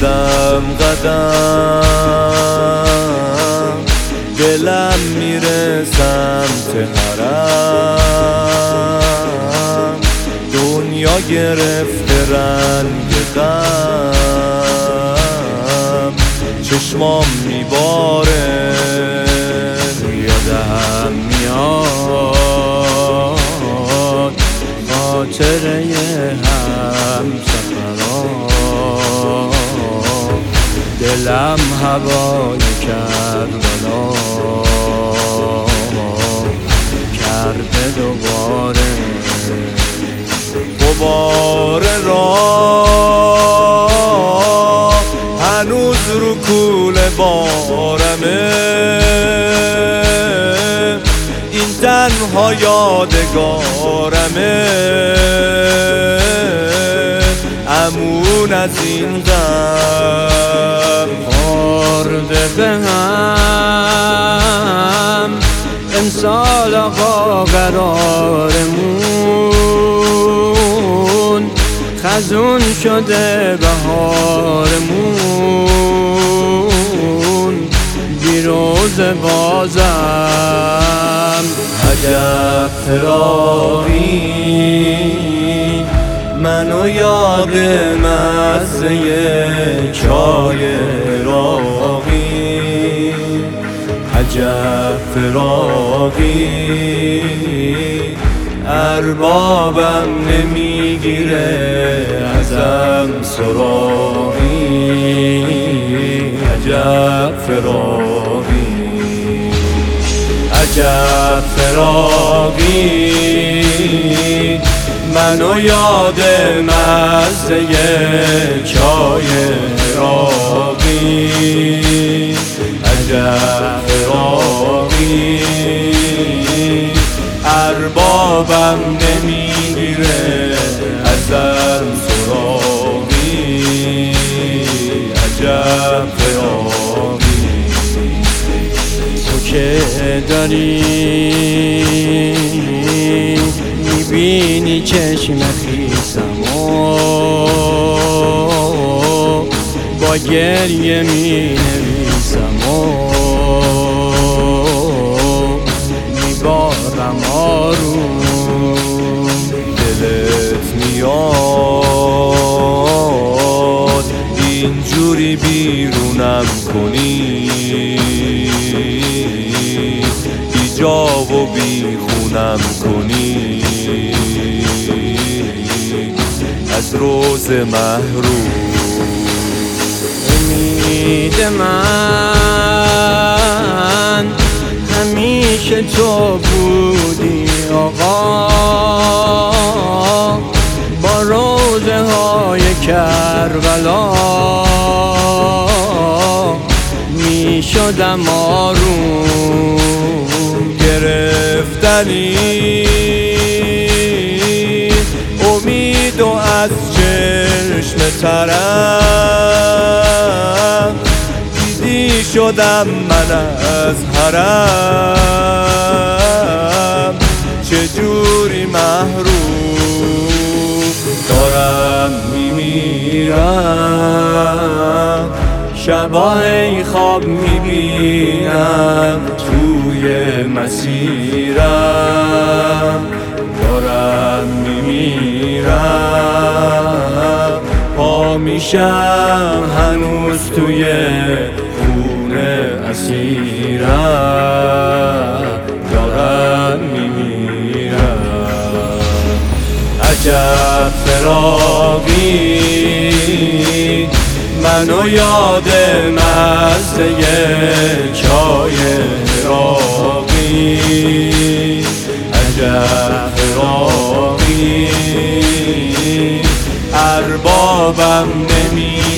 قدم قدم دلم میره سمت حرم، دنیا گرفته رنگ غم، چشمام میباره یادم میاد خاطره هم سفران، دلم هوای کربلا کرده دوباره، غبار راه هنوز رو کوله بارمه، این تنها یادگارمه، امون از این غم خورده به هم امسال آقا قرارمون، خزون شده بهارمون، بیروز بازم عجب فراقی منو یاد مزه چای عراقی، عجب فراقی اربابم نمیگیره ازم سراغی، عجب فراقی عجب فراقی منو یاد مزه چای عراقی، عجب فراقی اربابم نمیگیره ازم سراغی، عجب فراقی تو که داری میبینی چشم خیسمو با گریه مینویسم و میبارم آروم، دلت میاد اینجوری بیرونم کنی، بی جا و بی خونم کنی، از روز محروم امید من همیشه تو بودی آقا، با روزه های کربلا می شدم آروم، گرفتنی امید و از چشم ترم، دیدی شدم من از حرم، چجوری محروم دارم میمیرم، شبا ای خواب میبینم توی مسیرم، دارم میمیرم پا میشم هنوز توی خونه اسیرم، دارم میمیرم، عجب فراقی منو یاد مزه چای عراقی، عجب فراقی اربابم نمی